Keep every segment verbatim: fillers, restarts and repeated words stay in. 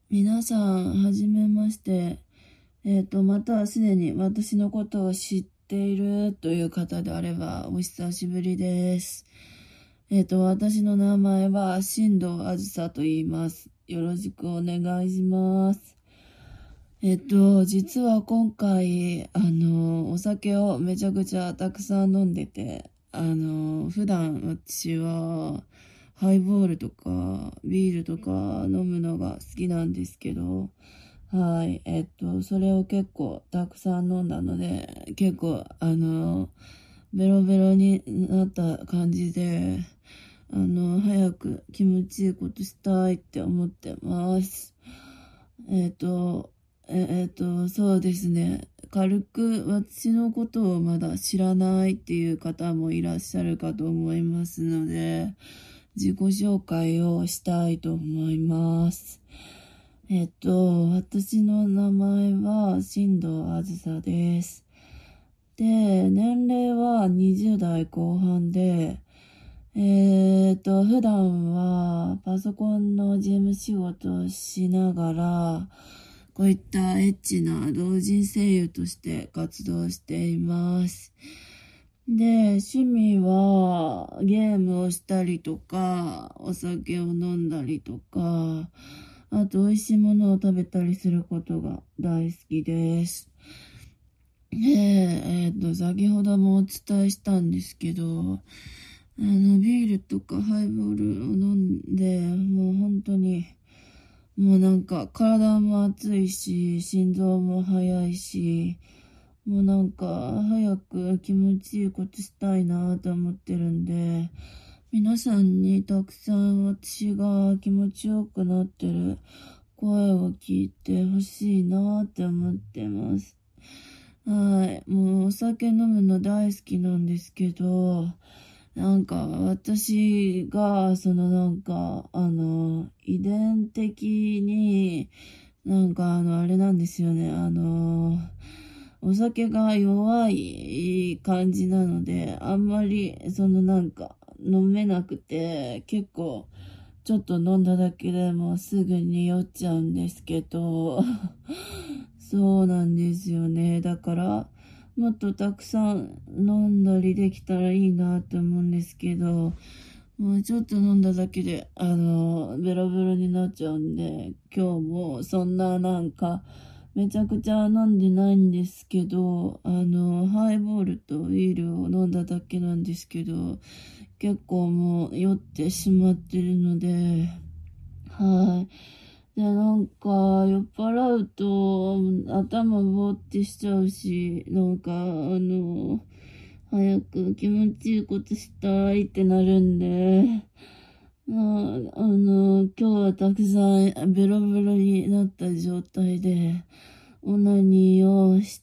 皆さん、はじめまして。えっと、またはすでに私のことを知っているという方であれば、お久しぶりです。えっと、私の名前は、新藤あずさと言います。よろしくお願いします。えっと、実は今回、あの、お酒をめちゃくちゃたくさん飲んでて、あの、普段私は、ハイボールとか、ビールとか飲むのが好きなんですけど、はい、えっと、それを結構たくさん飲んだので、結構、あの、ベロベロになった感じで、あの、早く気持ちいいことしたいって思ってます。えっと、えっと、そうですね。軽く私のことをまだ知らないっていう方もいらっしゃるかと思いますので、自己紹介をしたいと思います。えっと、私の名前は新藤あずさです。で、年齢はにじゅう代後半で、えっと、普段はパソコンの事務仕事をしながら、こういったエッチな同人声優として活動しています。で、趣味はゲームをしたりとか、お酒を飲んだりとか、あと美味しいものを食べたりすることが大好きです。で、えっと、先ほどもお伝えしたんですけど、あの、ビールとかハイボールを飲んで、もう本当に、もうなんか体も熱いし、心臓も速いし、もうなんか早く気持ちいいことしたいなと思ってるんで、皆さんにたくさん私が気持ちよくなってる声を聞いてほしいなって思ってます。はい。もうお酒飲むの大好きなんですけど、なんか私が、そのなんか、あの、遺伝的に、なんかあの、あれなんですよね。あの、お酒が弱い感じなので、あんまり、そのなんか、飲めなくて、結構、ちょっと飲んだだけでもうすぐに酔っちゃうんですけど、そうなんですよね。だから、もっとたくさん飲んだりできたらいいなと思うんですけど、もうちょっと飲んだだけで、あの、ベロベロになっちゃうんで、今日もそんななんか、めちゃくちゃ飲んでないんですけど、あの、ハイボールとビールを飲んだだけなんですけど、結構もう酔ってしまってるので、はい。で、なんか、酔っ払うと、頭ぼーってしちゃうし、なんか、あの、早く気持ちいいことしたいってなるんで、まあ、あの、今日はたくさんベロベロになった状態で、オナニーをして、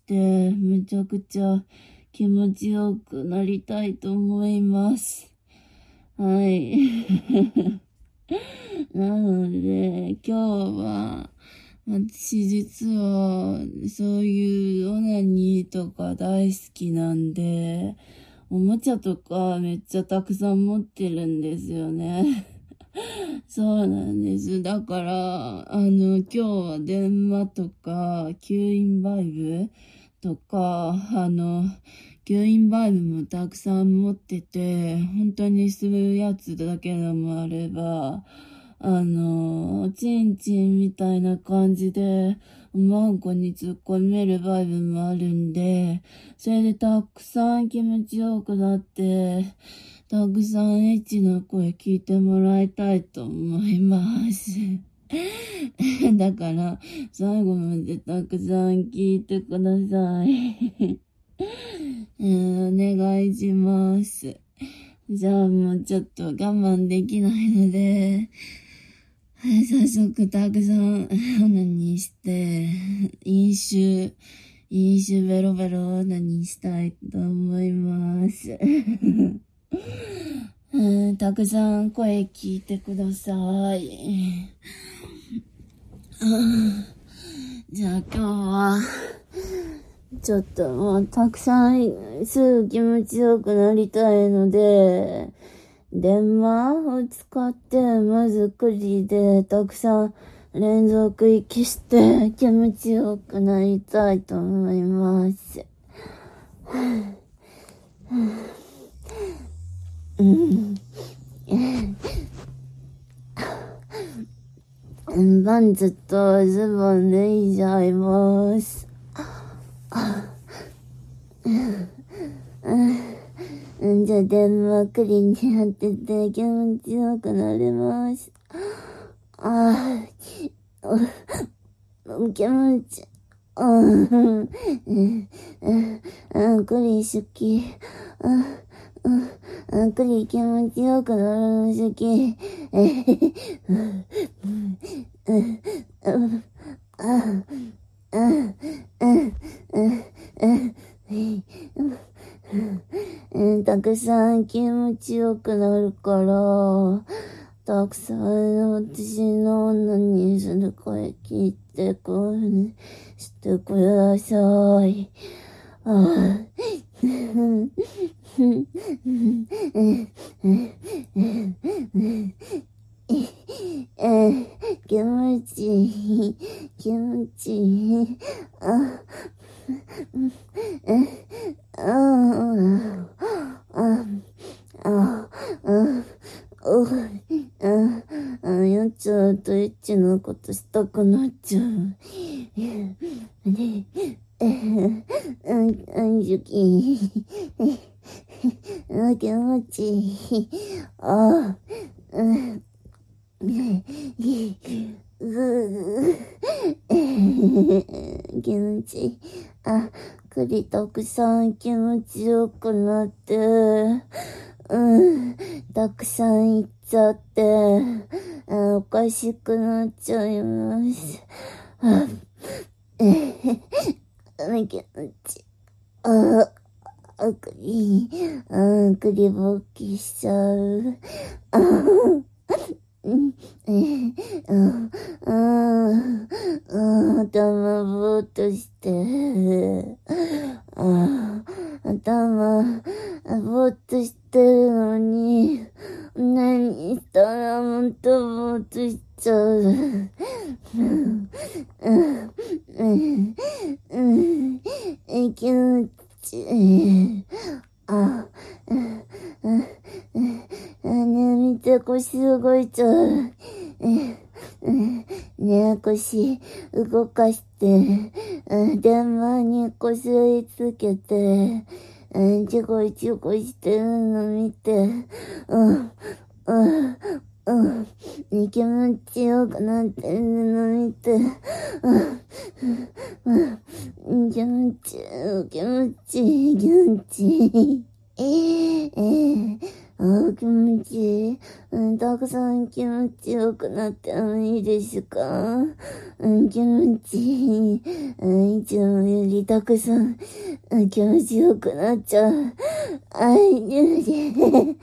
めちゃくちゃ気持ちよくなりたいと思います。はい。なので、今日は、私実は、そういうオナニーとか大好きなんで、おもちゃとかめっちゃたくさん持ってるんですよね。そうなんです。だから、あの、今日は電話とか、吸引バイブとか、あの、吸引バイブもたくさん持ってて、本当に吸うやつだけのもあれば、あの、チンチンみたいな感じで、マンコに突っ込めるバイブもあるんで、それでたくさん気持ちよくなって、たくさんエッチな声聞いてもらいたいと思います。だから、最後までたくさん聞いてください。うん、お願いします。じゃあもうちょっと我慢できないので、はい、早速たくさんオナニーして、飲酒、飲酒ベロベロオナニーしたいと思います。うん、たくさん声聞いてください。じゃあ今日は、ちょっともうたくさんすぐ気持ちよくなりたいので、電話を使ってまずくじでたくさん連続息して気持ちよくなりたいと思います。うん。パンツとズボン脱いじゃいます。じゃあ電話クリに当てて気持ちよくなれます。ああ、気持ち、うん、うん、クリ好き。うん、クリ気持ちよくなるの好き。たくさん気持ちよくなるから、たくさん私の女にする声聞いてくしてください。ああ気持ちいい、気持ちいい。ああああやっちゃうとエッチなことしたくなっちゃう。ねえ、うん、うん、ゆき。あ、気持ちいい。あ、うん、気持ちいい。あ、栗たくさん気持ちよくなって、うん、たくさんいっちゃって、あ、おかしくなっちゃいます。あ、気持ちいい。あ、あ、栗、あ、栗ぼっきしちゃう。あ、うん、うん、うん、うん、頭ぼーっとして、あ、頭ぼーっとしてるのに、何したらもっとぼーっとしちゃう。うん、うん、うん、気持ちいい。あ、うん、うん、うん、ね、見て腰動いちゃう。ね、腰動かして、電話にこすりつけて、ちょこちょこしてるの見て、うん、うん、うん、気持ちよくなってるの見て、うん、うん、気持ちいい、気持ちいい、気持ちいい。えー、えー、あ、気持ちいい。うん、たくさん気持ちよくなってもいいですか？うん、気持ちいい。うん、いつもよりたくさん、うん、気持ちよくなっちゃう。あい、気持ちいい。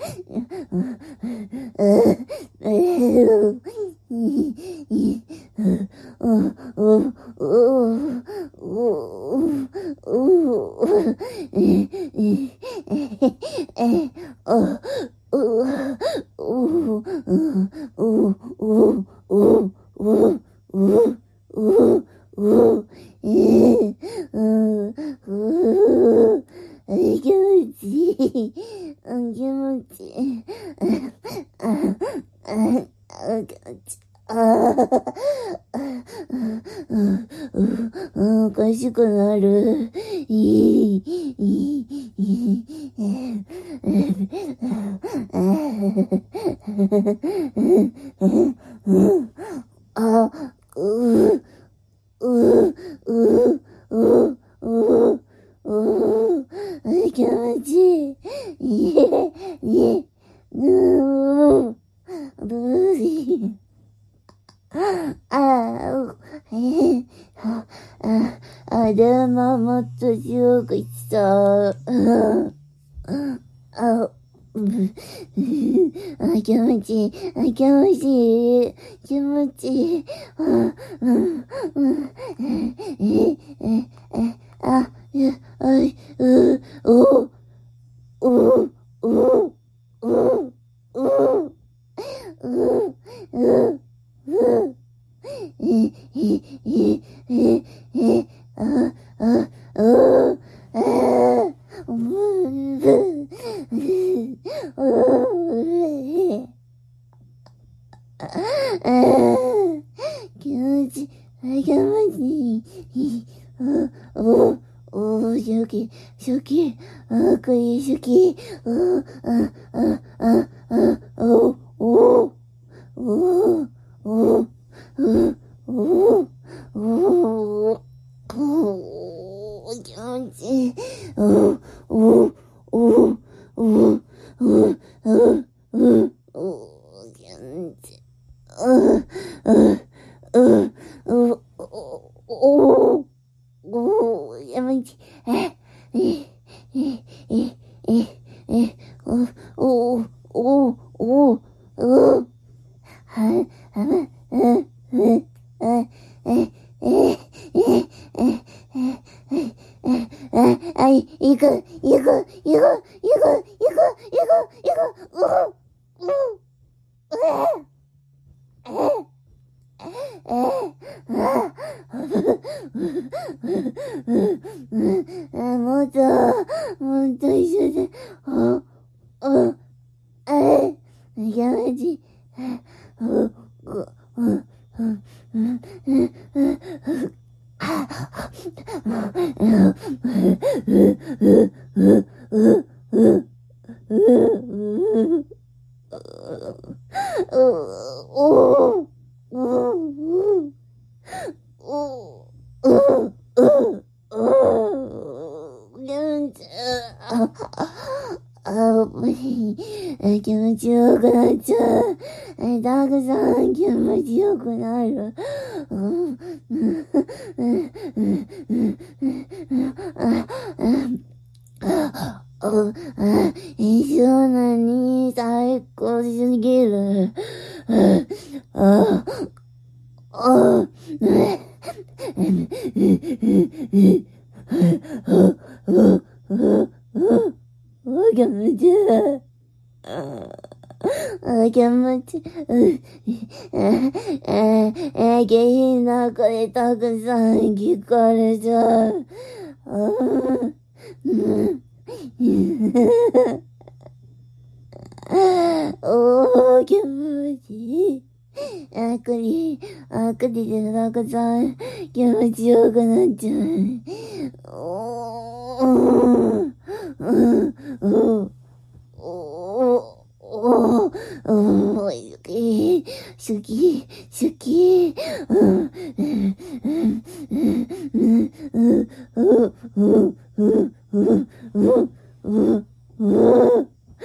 気持ちいい。気持ちいい。おかしくなる。いい、いい、いい。あ、う、う、う、う、う、う、う、気持ちいい。いえ、いえ、うー、ブーリー。ああ、えあ、あ、あ、でももっと強くした。あ、あ、あ、気持ちいい。あ、気持ちいい。気持ちいい。あ、うん、うん、え、え、え、あ、え、あい、う、お、お、お、お、お、う、う、う、え気持ち、気持ちいい。お、お、お、初期、初期、あ、これ初期、お、あ、あ、あ、あ、お、お、お、お、お、お、お、お、気持ちいい。お、お、お、お、お、お、お、お、お、気持ちいい。お、お、お、お、お、お、やばい。え、え、え、え、え、え、お、お、お、お、お、は、は、え、え、え、え、え、え、え、え、あ、い、行く、行く、行く、行く、行く、行く、行く、う、う、え、え、え、え、もっと、もっと一緒で、お、お、え、やめて、お、お、お、お、お、お、う、う、う、気持ち、あ、あ、やっぱり、気持ちよくなっちゃう。たくさん気持ちよくなる。うん、うん、うん、うん、うん、あ、あ、一緒なに最高すぎる。あ、あ、気持ちいい。あ、気持ちいい。え、え、下品な声たくさん聞こえちゃう。おー、気持ちいい。あ、くり、あ、くりでたくさん気持ちよくなっちゃう。おー、うん、うん、おー、おー、おー、好き、好き、好き、うん、うん、うん、うん、うん、うん、うん、うん、うん、うん、うん、うん、うん、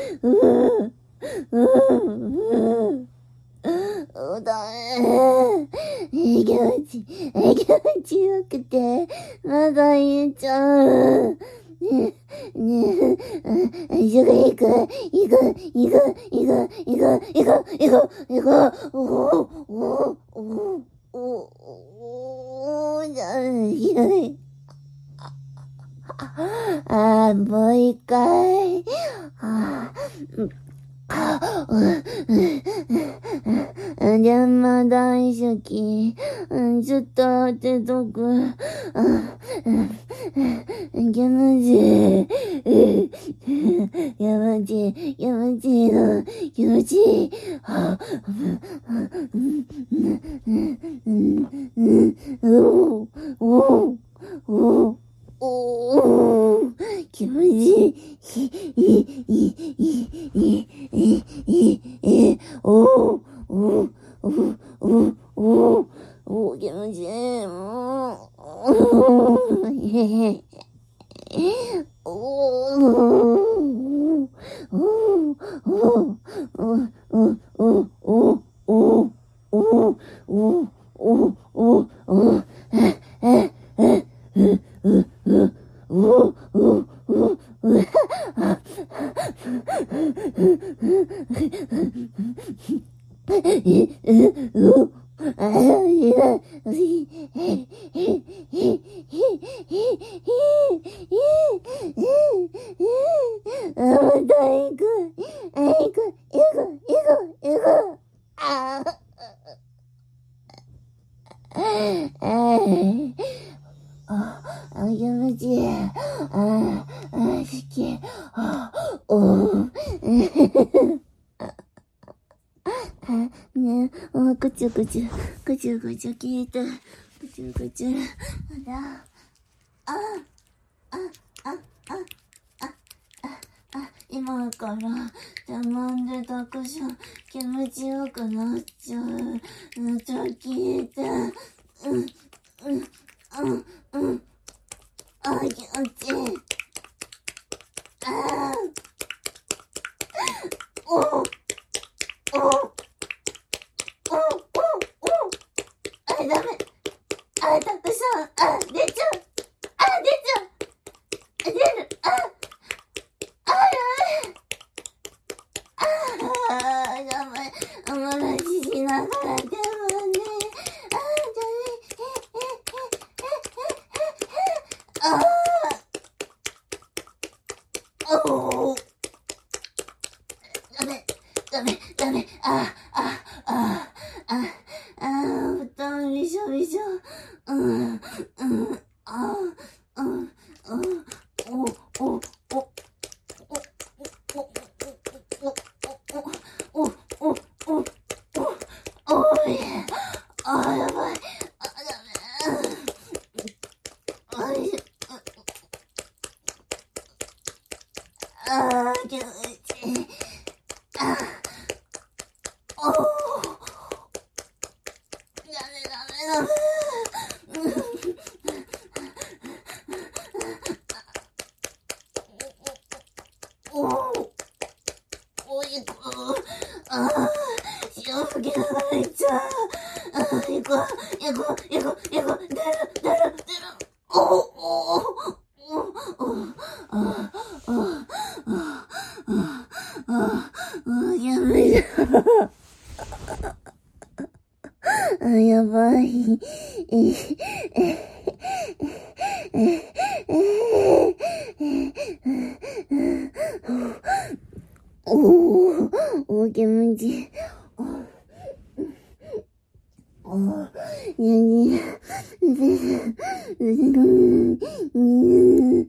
うん、おだえ、気持ち、気持ちよくて、まだ言っちゃう。ねえ、ねえ、すぐ行く、行く、行く、行く、行く、行く、行く、行く、おお、おお、おお、おじゃない。ああ、もう一回。ああ、うん、でも大好き。ずっと当てとく。気持ちいい。気持ちいい。気持ちいいの。気持ちいい。おおおおお気持ちいい。いい、いい、いい、いい、いい、いい、おー、おー、おー、おー、おー、おー、気持ちいい、もう、おー、へへ、おー、おー、おー、おー、おー、おー、おー、おー、おー、おー、おー、おー、おー、おー、え、え、え、う、う、う、おー、おー、おー、あ、え、え、う、あ、いや、い、え、え、え、あ、また行く、あ、行く、行く、行く、行く、あ、 あ、あ、気持ちいい。あ、あ、好き。あ、おう。あ、ね、あ、ぐちゅぐちゅ、ぐちゅぐちゅ聞いて、ぐちゅぐちゅ。あ、あ、あ、あ、あ、あ、あ、今からつまんでたくさん気持ちよくなっちゃう。ちょ、聞いて。うん、うん、うん、うん。あ、気持ちいい。あー、お、お、お、お、お、あ、ダメ。あ、たくさん、あ、出ちゃう。あ、出ちゃう。出る。あ、あ、あー、やばい。あまらししながらでもね。あー、ダメ。あー、おー。ダメ、ダメ、ダメ。あ、あ、あ、あ、あ、布団びしょびしょ。うん、うん、あ、うん、うん、お、お、お、お、お、お、お、お、おい、あ、やばい、あ、ダメ、あい、あ、気持ちいい、あ、お、ダメ、ダメ、ダメ、お、おいこ、あ、潮吹きが入っちゃう。あ、行こう、行こう、行こう、行こう、出る、出る、出る。お、お、お、お、あ、あ、あ、あ、あ、あ、やばい。あ、やばい。おー、おー、気持ちいい。おー、にゃにゃ、うず、うずがん、に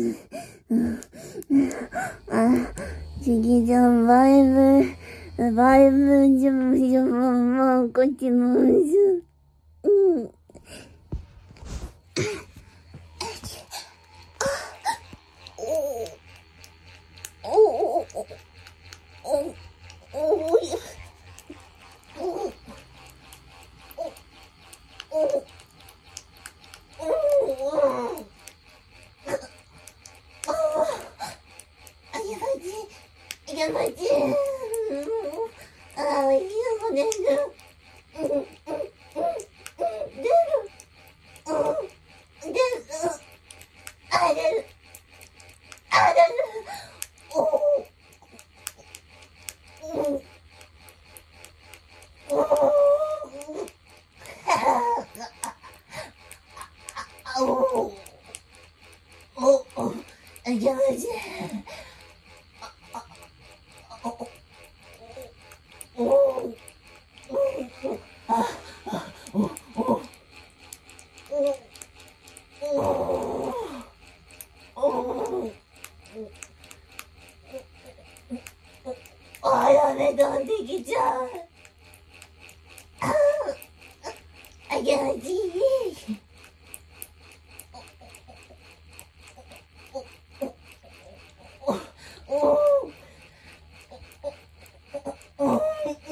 ゃ、あ、次じゃん、バイブ、バイブ、じゃん、じゃん、まあ、こっちも、うん。おおおおおおおやばいち、ああ、いいよね、うん、うん、うん、出る、うん、出る、あ、出る、あ、出る、おお、うん、おお、あお、おお、やばいち、おお、あ、おお、あ、やべ、飛んできちゃう。あ、気持ちいい。おお、お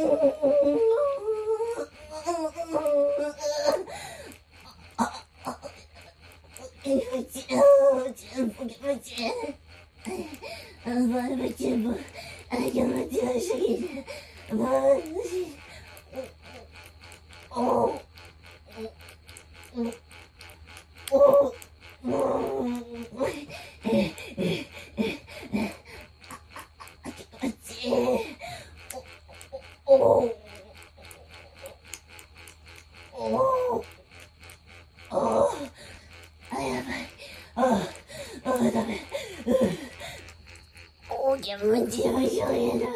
気持ちいい。全部気持ちいい。あ、まだ全部、あ、気持ちよすぎて。まだ、おお、おお、もう、え、え、え、あ、気持ちいい。おお、おお、おお、あ、やばい。あ、あ、ダメ。お、気持ちよいしょやな。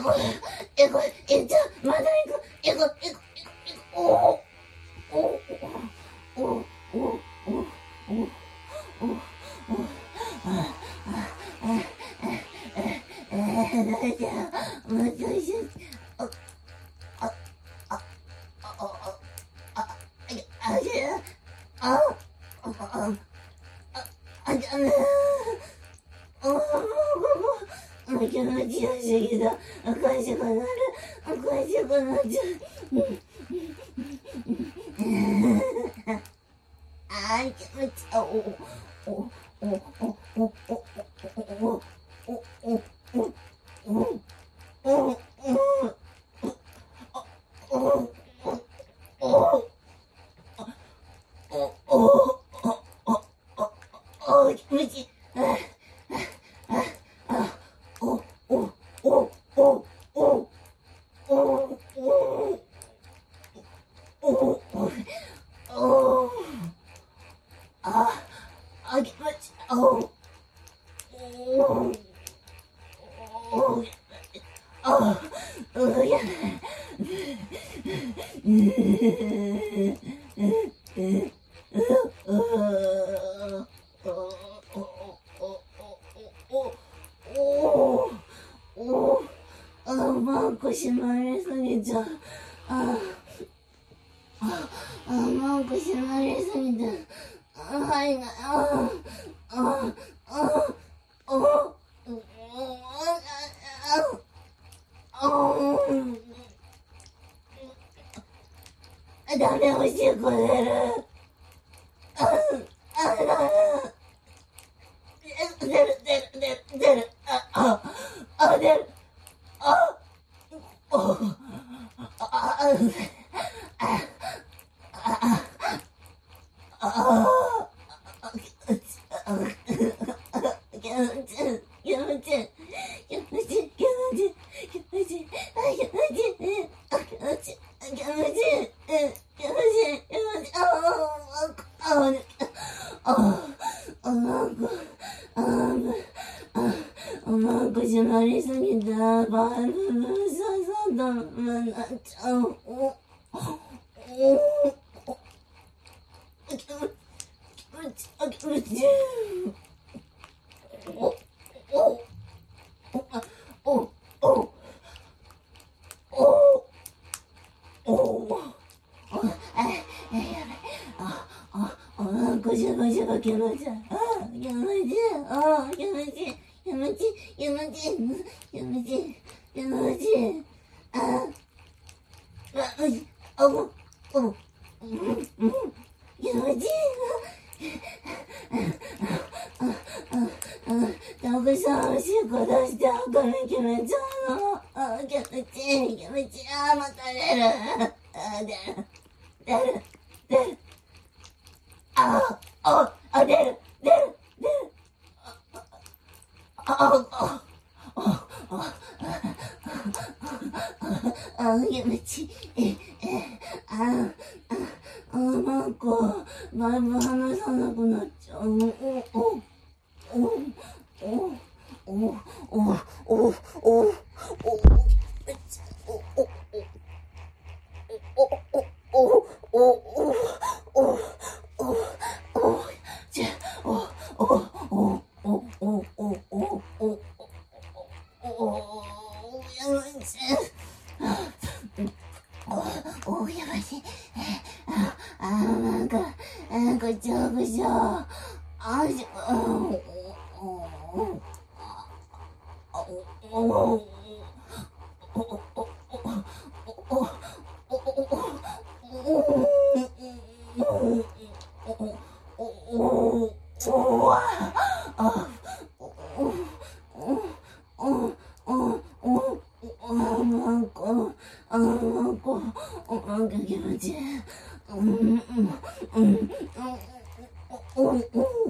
こえこえじゃまだ行くえこえこえこおおおおおおおおおあああええだいじゃまた一緒ああああああああああダメあもうもう気持ちよすぎたおかしくなるおかしくなっちゃうあー気持ちおおおおおおおおおおおしまりすぎちゃう。ああ、あ、マンクしまりすぎて。あ、はいが、あ、あ、あ、あ、あ、あ、ダメ、おしっこ出る。あ、あ、ダメ。出る、出る、出る、出る。あ、あ、あ、出る。あ、お、あ、あ、あ、あ、なんかしまりすぎたバイブルささだめなっちゃう。おおお気持ちあ気持ちおおおおおおおあやばいあああなんかしばしば気持ちあ気持ちあ気持ち気持ち気持ち気持ち気持ちあああおおうんうん気持ちたくさんおしっこ出して赤目決めちゃうのあ気持ちいい気持ちいいあまた出るあ出る出る出るあああ出る出る出るあああああ気持ちいいあああなんかだいぶ話さなくなっちゃうおおおおおおおおおおおやばいしああなんかなんかちょくしょあしおおおなんか気持ちいい。うんうんうんうんうんうん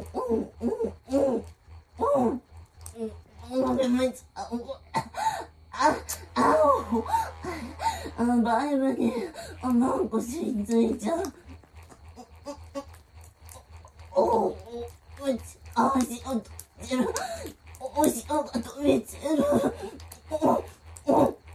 うんうん。あああバイブにあなんかしっついちゃう。おおあしおちるおしおが飛び散る。おお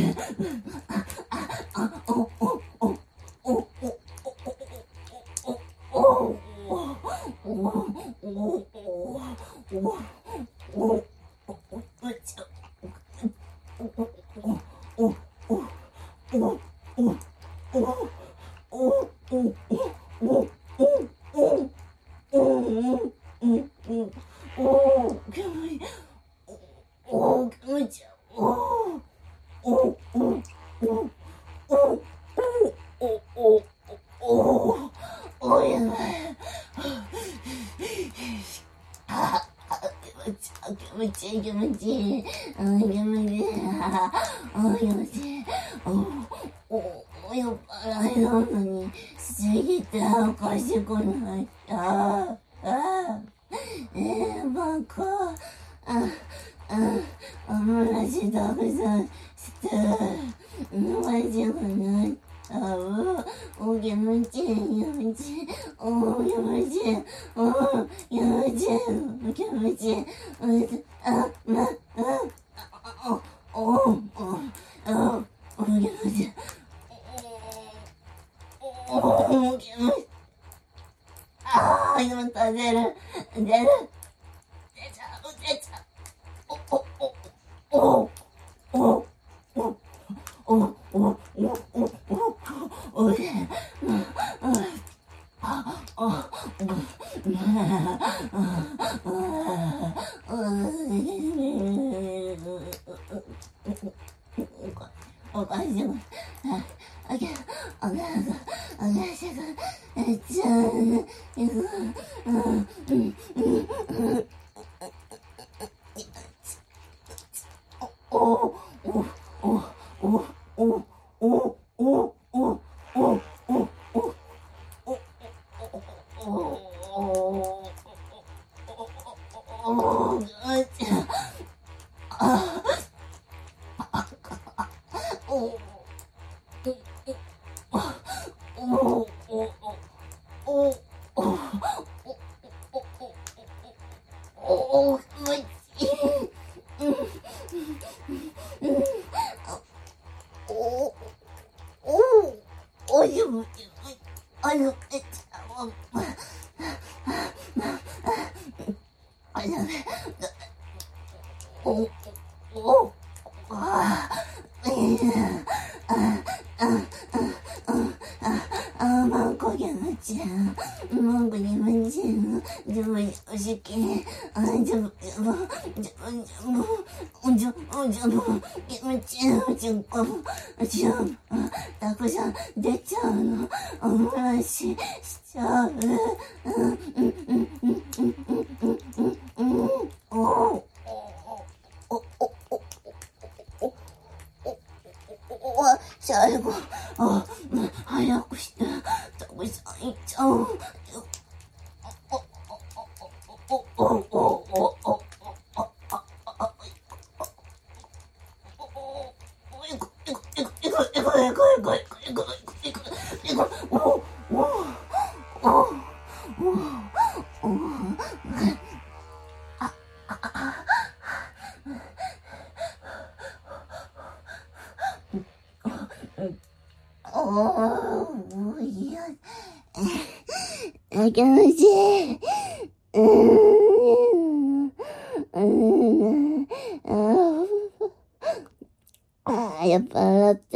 気持ちいい。うーん。うーん。ああ、やっぱだって、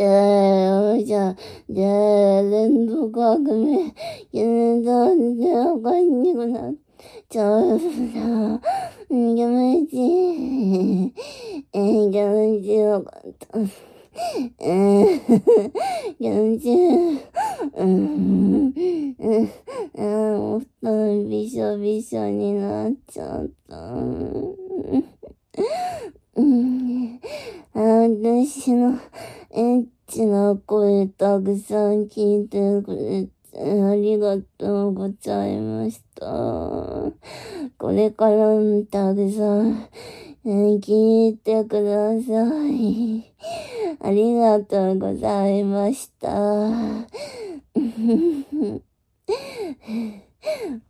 じゃあ、じゃあ、連続革命、現在でわかんなくなっちゃうな。気持ちいい。気持ちよかった。えー、気持ちいい。うん、うん、うん、もうびしょびしょになっちゃった。うん、私のエッチな声たくさん聞いてくれてありがとうございました。これからもたくさん聞いてください。ありがとうございました。